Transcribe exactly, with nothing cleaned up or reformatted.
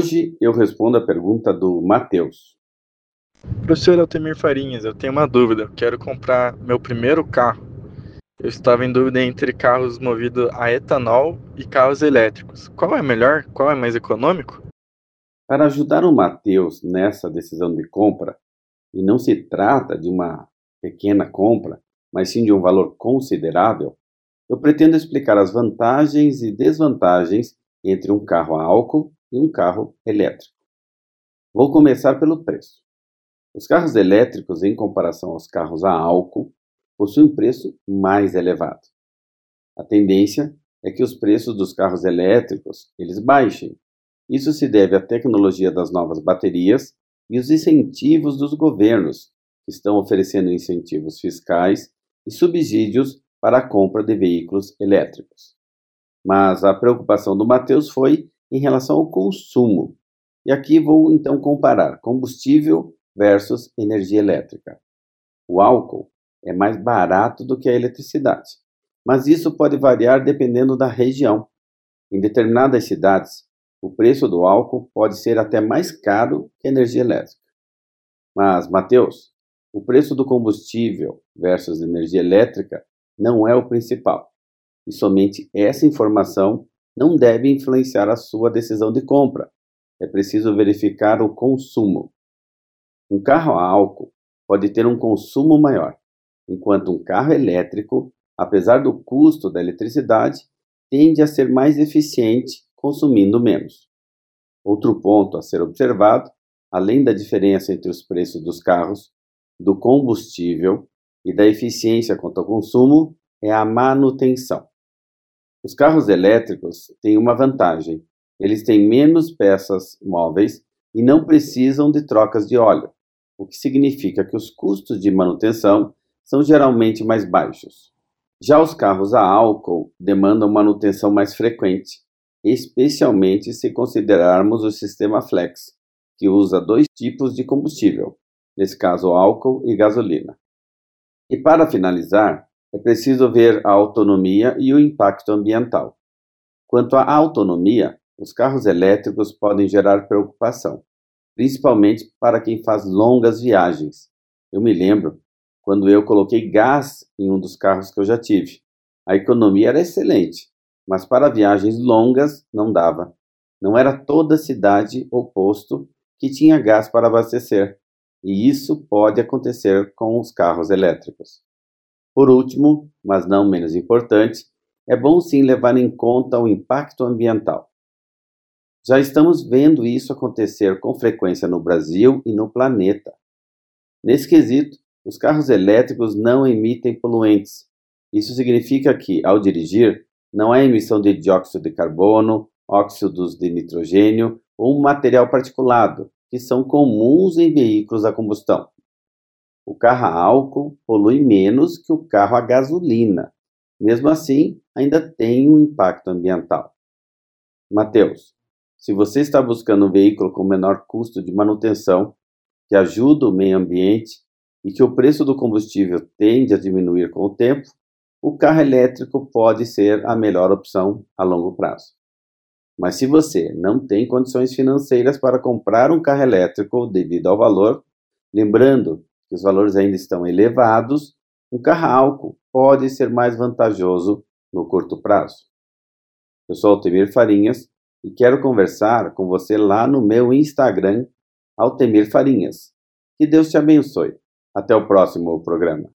Hoje eu respondo a pergunta do Matheus. Professor Altemir Farinhas, eu tenho uma dúvida. Eu quero comprar meu primeiro carro. Eu estava em dúvida entre carros movidos a etanol e carros elétricos. Qual é melhor? Qual é mais econômico? Para ajudar o Matheus nessa decisão de compra, e não se trata de uma pequena compra, mas sim de um valor considerável, eu pretendo explicar as vantagens e desvantagens entre um carro a álcool e um carro elétrico. Vou começar pelo preço. Os carros elétricos, em comparação aos carros a álcool, possuem um preço mais elevado. A tendência é que os preços dos carros elétricos eles baixem. Isso se deve à tecnologia das novas baterias e os incentivos dos governos, que estão oferecendo incentivos fiscais e subsídios para a compra de veículos elétricos. Mas a preocupação do Matheus foi em relação ao consumo. E aqui vou então comparar combustível versus energia elétrica. O álcool é mais barato do que a eletricidade, mas isso pode variar dependendo da região. Em determinadas cidades, o preço do álcool pode ser até mais caro que a energia elétrica. Mas, Matheus, o preço do combustível versus energia elétrica não é o principal. E somente essa informação não deve influenciar a sua decisão de compra. É preciso verificar o consumo. Um carro a álcool pode ter um consumo maior, enquanto um carro elétrico, apesar do custo da eletricidade, tende a ser mais eficiente, consumindo menos. Outro ponto a ser observado, além da diferença entre os preços dos carros, do combustível e da eficiência quanto ao consumo, é a manutenção. Os carros elétricos têm uma vantagem: eles têm menos peças móveis e não precisam de trocas de óleo, o que significa que os custos de manutenção são geralmente mais baixos. Já os carros a álcool demandam manutenção mais frequente, especialmente se considerarmos o sistema flex, que usa dois tipos de combustível, nesse caso álcool e gasolina. E para finalizar, é preciso ver a autonomia e o impacto ambiental. Quanto à autonomia, os carros elétricos podem gerar preocupação, principalmente para quem faz longas viagens. Eu me lembro quando eu coloquei gás em um dos carros que eu já tive. A economia era excelente, mas para viagens longas não dava. Não era toda cidade ou posto que tinha gás para abastecer, e isso pode acontecer com os carros elétricos. Por último, mas não menos importante, é bom sim levar em conta o impacto ambiental. Já estamos vendo isso acontecer com frequência no Brasil e no planeta. Nesse quesito, os carros elétricos não emitem poluentes. Isso significa que, ao dirigir, não há emissão de dióxido de carbono, óxidos de nitrogênio ou material particulado, que são comuns em veículos a combustão. O carro a álcool polui menos que o carro a gasolina. Mesmo assim, ainda tem um impacto ambiental. Matheus, se você está buscando um veículo com menor custo de manutenção, que ajuda o meio ambiente e que o preço do combustível tende a diminuir com o tempo, o carro elétrico pode ser a melhor opção a longo prazo. Mas se você não tem condições financeiras para comprar um carro elétrico devido ao valor, lembrando que os valores ainda estão elevados, um carro a álcool pode ser mais vantajoso no curto prazo. Eu sou Altemir Farinhas e quero conversar com você lá no meu Instagram, Altemir Farinhas. Que Deus te abençoe. Até o próximo programa.